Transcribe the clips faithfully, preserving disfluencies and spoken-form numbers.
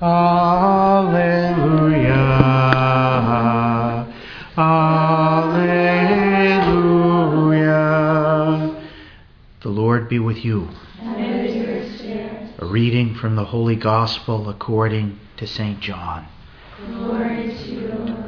Alleluia. Alleluia. The Lord be with you. And with your spirit. A reading from the Holy Gospel according to Saint John. Glory to you, O Lord.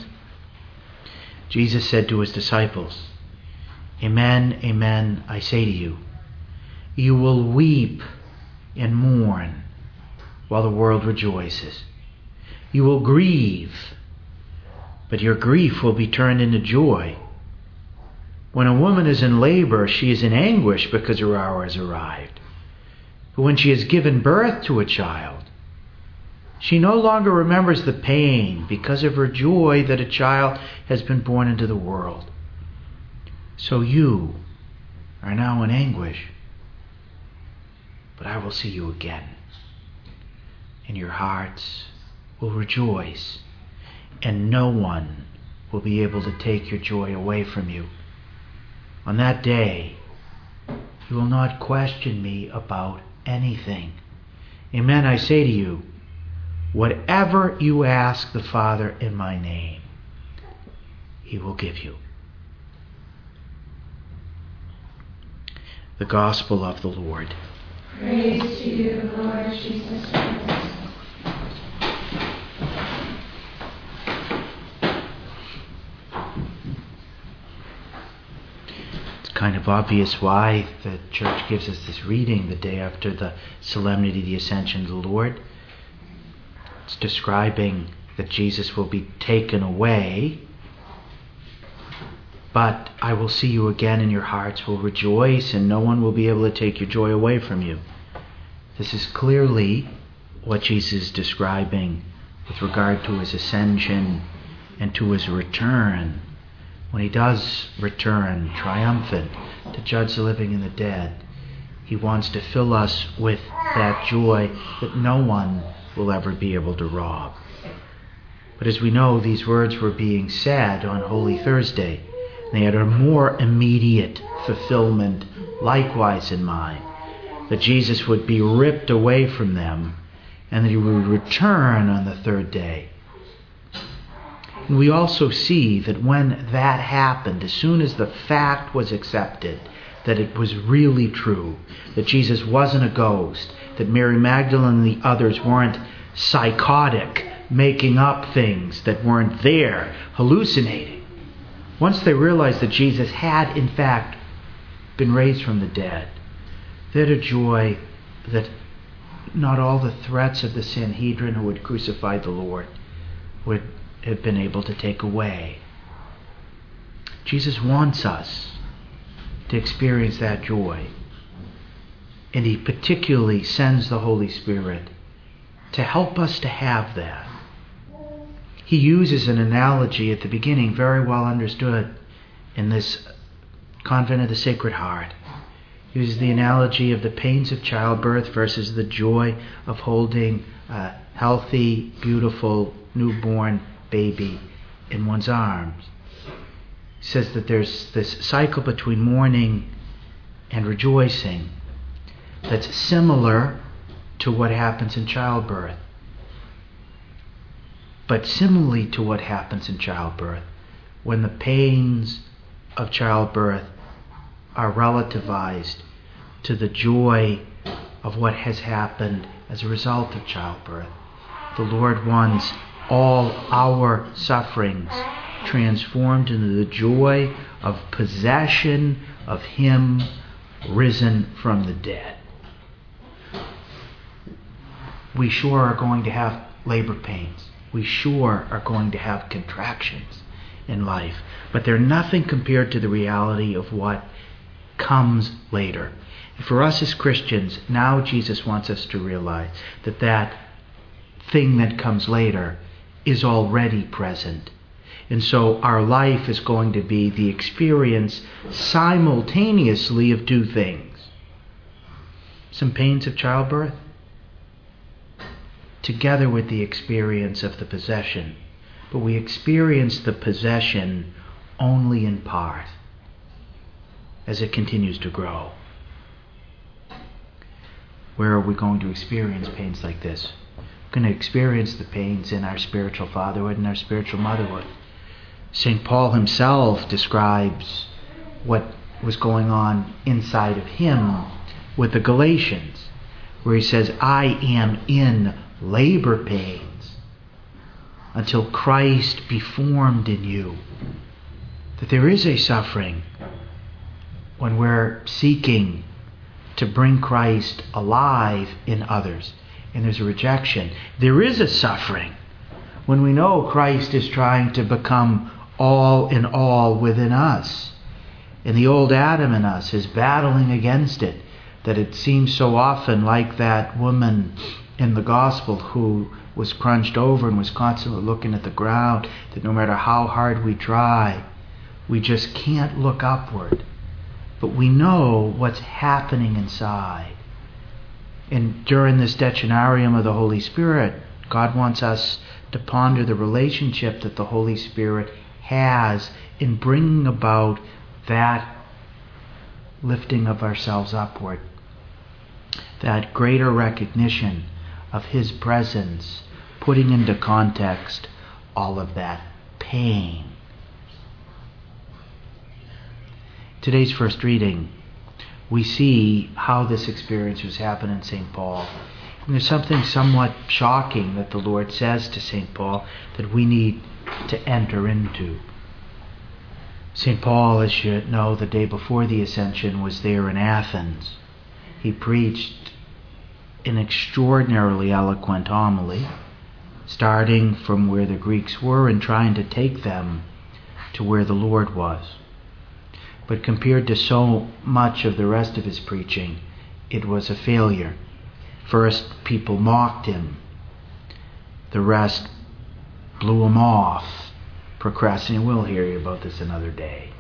Jesus said to his disciples, Amen, amen, I say to you, you will weep and mourn while the world rejoices. You will grieve, but your grief will be turned into joy. When a woman is in labor, she is in anguish because her hour has arrived. But when she has given birth to a child, she no longer remembers the pain because of her joy that a child has been born into the world. So you are now in anguish, but I will see you again, and your hearts will rejoice, and no one will be able to take your joy away from you. On that day, you will not question me about anything. Amen, I say to you, whatever you ask the Father in my name, He will give you. The Gospel of the Lord. Praise to you, Lord Jesus Christ. It's kind of obvious why the Church gives us this reading the day after the solemnity of the Ascension of the Lord. It's describing that Jesus will be taken away, but I will see you again and your hearts will rejoice and no one will be able to take your joy away from you. This is clearly what Jesus is describing with regard to his ascension and to his return. When he does return triumphant to judge the living and the dead, he wants to fill us with that joy that no one will ever be able to rob. But as we know, these words were being said on Holy Thursday. They had a more immediate fulfillment likewise in mind, that Jesus would be ripped away from them and that he would return on the third day. And we also see that when that happened, as soon as the fact was accepted that it was really true, that Jesus wasn't a ghost, that Mary Magdalene and the others weren't psychotic, making up things that weren't there, hallucinating. Once they realized that Jesus had, in fact, been raised from the dead, they had a joy that not all the threats of the Sanhedrin who had crucified the Lord would have been able to take away. Jesus wants us to experience that joy. And he particularly sends the Holy Spirit to help us to have that. He uses an analogy at the beginning, very well understood in this Convent of the Sacred Heart. He uses the analogy of the pains of childbirth versus the joy of holding a healthy, beautiful, newborn baby in one's arms. He says that there's this cycle between mourning and rejoicing that's similar to what happens in childbirth. But similarly to what happens in childbirth, when the pains of childbirth are relativized to the joy of what has happened as a result of childbirth, the Lord wants all our sufferings transformed into the joy of possession of Him risen from the dead. We sure are going to have labor pains. We sure are going to have contractions in life. But they're nothing compared to the reality of what comes later. And for us as Christians, now Jesus wants us to realize that that thing that comes later is already present. And so our life is going to be the experience simultaneously of two things. Some pains of childbirth, together with the experience of the possession. But we experience the possession only in part as it continues to grow. Where are we going to experience pains like this? going to experience the pains in our spiritual fatherhood and our spiritual motherhood. Saint Paul himself describes what was going on inside of him with the Galatians, where he says, I am in labor pains until Christ be formed in you. That there is a suffering when we're seeking to bring Christ alive in others, and there's a rejection. There is a suffering when we know Christ is trying to become all in all within us, and the old Adam in us is battling against it, that it seems so often like that woman in the gospel who was crunched over and was constantly looking at the ground, that no matter how hard we try, we just can't look upward. But we know what's happening inside. And during this decennarium of the Holy Spirit, God wants us to ponder the relationship that the Holy Spirit has in bringing about that lifting of ourselves upward, that greater recognition of His presence, putting into context all of that pain. Today's first reading, we see how this experience was happening in Saint Paul. And there's something somewhat shocking that the Lord says to Saint Paul that we need to enter into. Saint Paul, as you know, the day before the Ascension was there in Athens. He preached an extraordinarily eloquent homily, starting from where the Greeks were and trying to take them to where the Lord was. But compared to so much of the rest of his preaching, it was a failure. First, people mocked him. The rest blew him off, procrastinating. We'll hear you about this another day.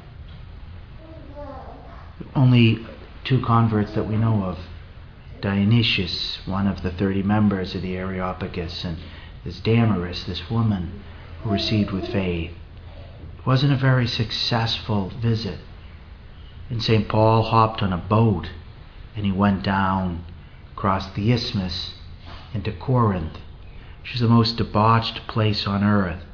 Only two converts that we know of. Dionysius, one of the thirty members of the Areopagus, and this Damaris, this woman who received with faith. It wasn't a very successful visit. And Saint Paul hopped on a boat and he went down across the isthmus into Corinth, which is the most debauched place on earth.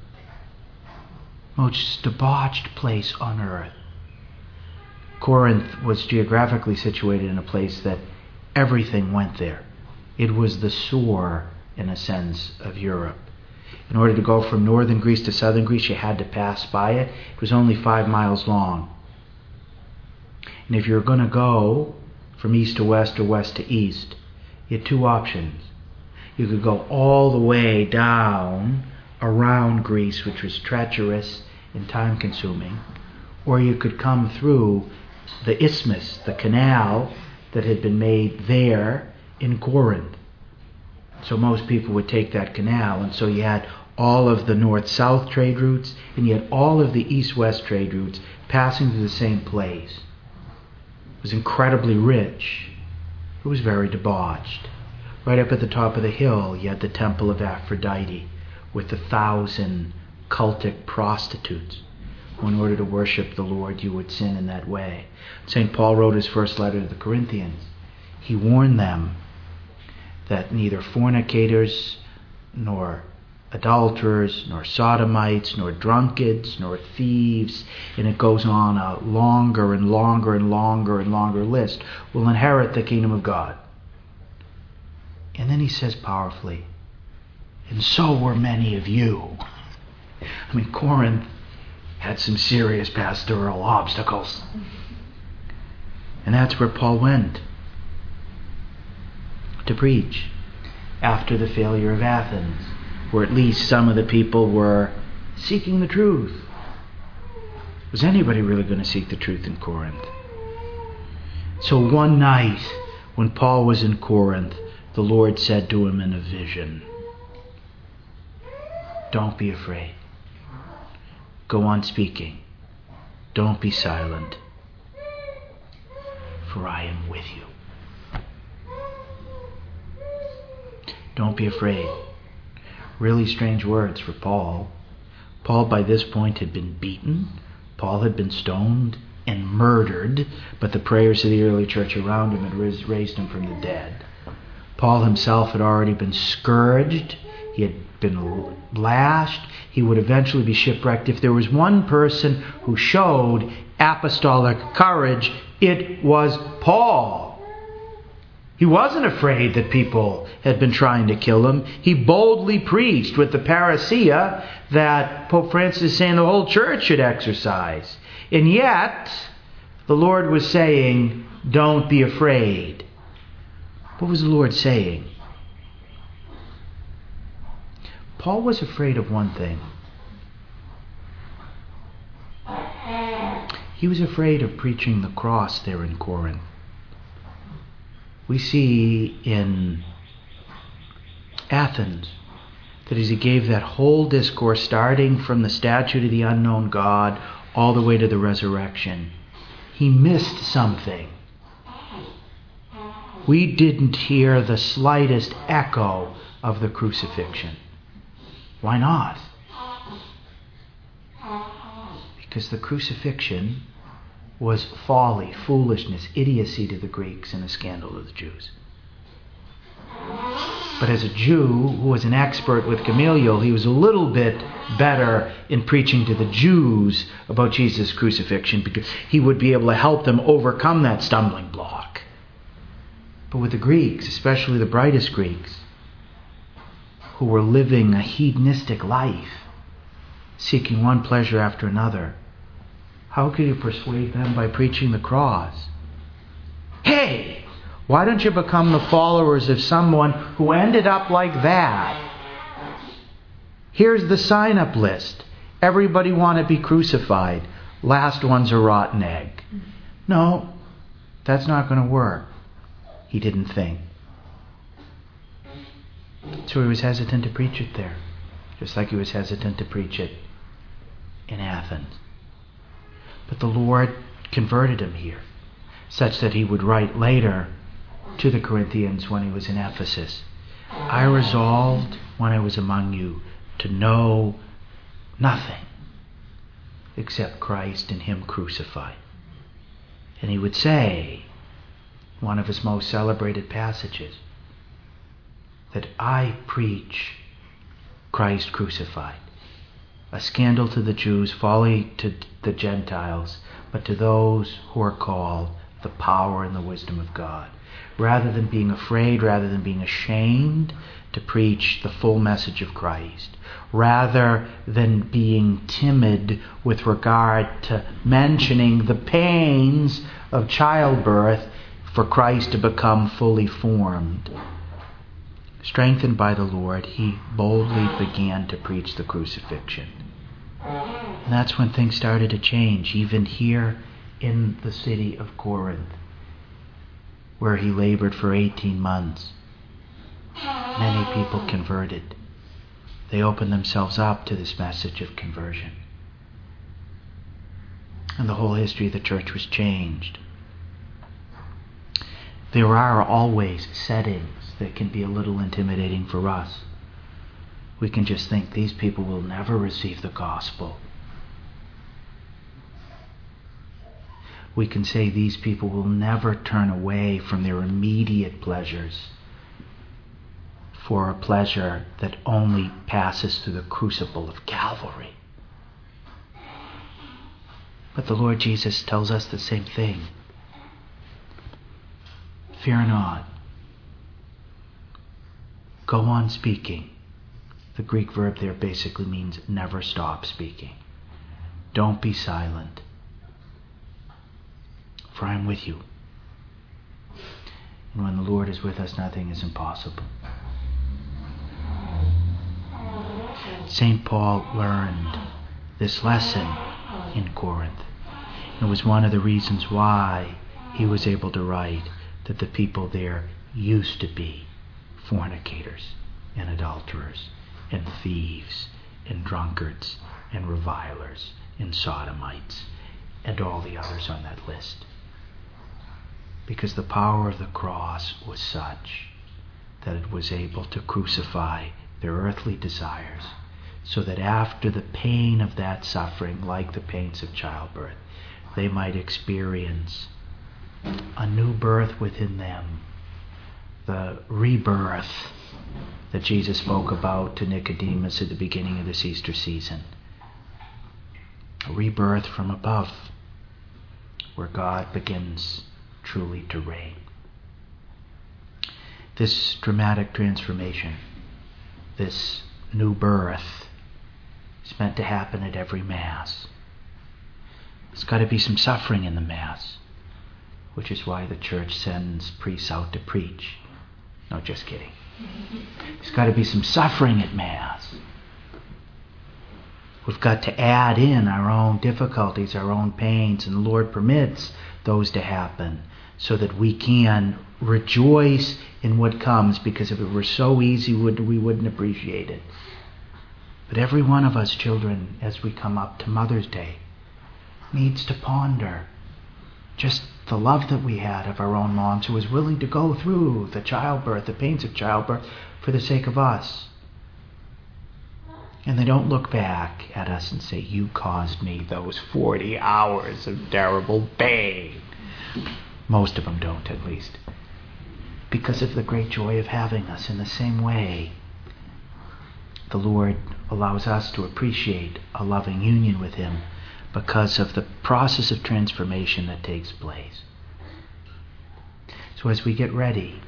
Most debauched place on earth. Corinth was geographically situated in a place that everything went there. It was the sore, in a sense, of Europe. In order to go from northern Greece to southern Greece, you had to pass by it. It was only five miles long. And if you were going to go from east to west or west to east, you had two options. You could go all the way down around Greece, which was treacherous and time-consuming, or you could come through the isthmus, the canal that had been made there in Corinth. So most people would take that canal, and so you had all of the north-south trade routes, and you had all of the east-west trade routes passing through the same place. It was incredibly rich. It was very debauched. Right up at the top of the hill, you had the Temple of Aphrodite with a thousand cultic prostitutes. In order to worship the Lord, you would sin in that way. Saint Paul wrote his first letter to the Corinthians. He warned them that neither fornicators, nor adulterers, nor sodomites, nor drunkards, nor thieves, and it goes on a longer and longer and longer and longer list, will inherit the kingdom of God. And then he says powerfully, and so were many of you. I mean, Corinth had some serious pastoral obstacles. And that's where Paul went to preach after the failure of Athens, where at least some of the people were seeking the truth. Was anybody really going to seek the truth in Corinth? So one night, when Paul was in Corinth, the Lord said to him in a vision, "Don't be afraid. Go on speaking. Don't be silent, for I am with you." Don't be afraid. Really strange words for Paul. Paul by this point had been beaten. Paul had been stoned and murdered, but the prayers of the early church around him had raised him from the dead. Paul himself had already been scourged. He had been lashed. He would eventually be shipwrecked. If there was one person who showed apostolic courage, it was Paul. He wasn't afraid that people had been trying to kill him. He boldly preached with the parousia that Pope Francis is saying the whole church should exercise. And yet, the Lord was saying, don't be afraid. What was the Lord saying? Paul was afraid of one thing. He was afraid of preaching the cross there in Corinth. We see in Athens that as he gave that whole discourse, starting from the statue to the unknown God, all the way to the resurrection, he missed something. We didn't hear the slightest echo of the crucifixion. Why not? Because the crucifixion was folly, foolishness, idiocy to the Greeks and a scandal to the Jews. But as a Jew who was an expert with Gamaliel, he was a little bit better in preaching to the Jews about Jesus' crucifixion because he would be able to help them overcome that stumbling block. But with the Greeks, especially the brightest Greeks, who were living a hedonistic life, seeking one pleasure after another, how could you persuade them by preaching the cross? Hey, why don't you become the followers of someone who ended up like that? Here's the sign-up list. Everybody want to be crucified. Last one's a rotten egg. No, that's not going to work. He didn't think. So he was hesitant to preach it there, just like he was hesitant to preach it in Athens. But the Lord converted him here, such that he would write later to the Corinthians when he was in Ephesus, I resolved when I was among you to know nothing except Christ and Him crucified. And he would say, one of his most celebrated passages, that I preach Christ crucified. A scandal to the Jews, folly to the Gentiles, but to those who are called, the power and the wisdom of God. Rather than being afraid, rather than being ashamed to preach the full message of Christ, rather than being timid with regard to mentioning the pains of childbirth for Christ to become fully formed, strengthened by the Lord, he boldly began to preach the crucifixion. And that's when things started to change, even here in the city of Corinth, where he labored for eighteen months. Many people converted. They opened themselves up to this message of conversion. And the whole history of the church was changed. There are always settings that can be a little intimidating for us. We can just think these people will never receive the gospel. We can say these people will never turn away from their immediate pleasures for a pleasure that only passes through the crucible of Calvary. But the Lord Jesus tells us the same thing. Fear not. Go on speaking. The Greek verb there basically means never stop speaking. Don't be silent. For I am with you. And when the Lord is with us, nothing is impossible. Saint Paul learned this lesson in Corinth. It was one of the reasons why he was able to write that the people there used to be fornicators and adulterers and thieves and drunkards and revilers and sodomites and all the others on that list. Because the power of the cross was such that it was able to crucify their earthly desires, so that after the pain of that suffering, like the pains of childbirth, they might experience a new birth within them, the rebirth that Jesus spoke about to Nicodemus at the beginning of this Easter season. A rebirth from above, where God begins truly to reign. This dramatic transformation, this new birth, is meant to happen at every Mass. There's got to be some suffering in the Mass, which is why the Church sends priests out to preach. No, just kidding. There's got to be some suffering at Mass. We've got to add in our own difficulties, our own pains, and the Lord permits those to happen so that we can rejoice in what comes, because if it were so easy, we wouldn't appreciate it. But every one of us children, as we come up to Mother's Day, needs to ponder just the love that we had of our own moms, who was willing to go through the childbirth, the pains of childbirth, for the sake of us. And they don't look back at us and say, you caused me those forty hours of terrible pain. Most of them don't, at least. Because of the great joy of having us. In the same way, the Lord allows us to appreciate a loving union with Him because of the process of transformation that takes place. So as we get ready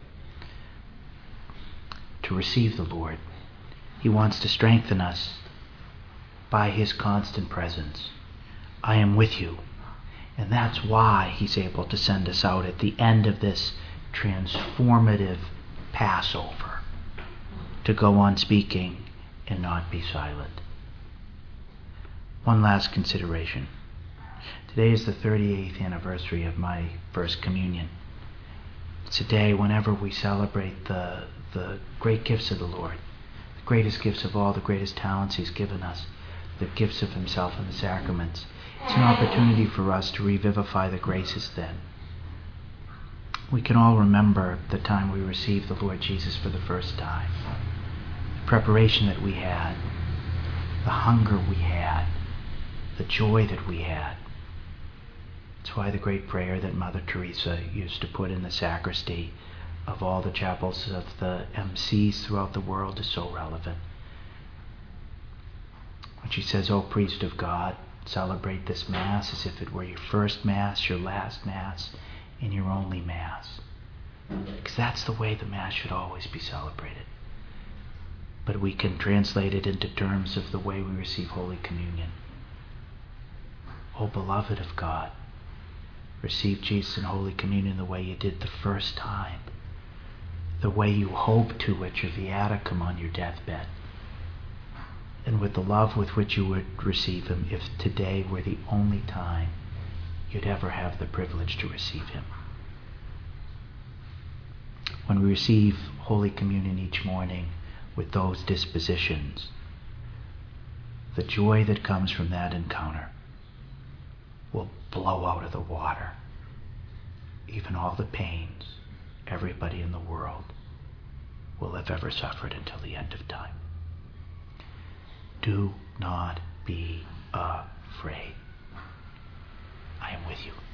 to receive the Lord, He wants to strengthen us by His constant presence. I am with you. And that's why He's able to send us out at the end of this transformative Passover, to go on speaking and not be silent. One last consideration. Today is the thirty-eighth anniversary of my First Communion. It's a day whenever we celebrate the, the great gifts of the Lord, the greatest gifts of all, the greatest talents He's given us, the gifts of Himself and the sacraments. It's an opportunity for us to revivify the graces then. We can all remember the time we received the Lord Jesus for the first time, the preparation that we had, the hunger we had, the joy that we had. That's why the great prayer that Mother Teresa used to put in the sacristy of all the chapels of the M Cs throughout the world is so relevant. When she says, "O priest of God, celebrate this Mass as if it were your first Mass, your last Mass, and your only Mass." Because that's the way the Mass should always be celebrated. But we can translate it into terms of the way we receive Holy Communion. O beloved of God, receive Jesus in Holy Communion the way you did the first time, the way you hope to at your viaticum on your deathbed, and with the love with which you would receive Him if today were the only time you'd ever have the privilege to receive Him. When we receive Holy Communion each morning with those dispositions, the joy that comes from that encounter will blow out of the water even all the pains everybody in the world will have ever suffered until the end of time. Do not be afraid. I am with you.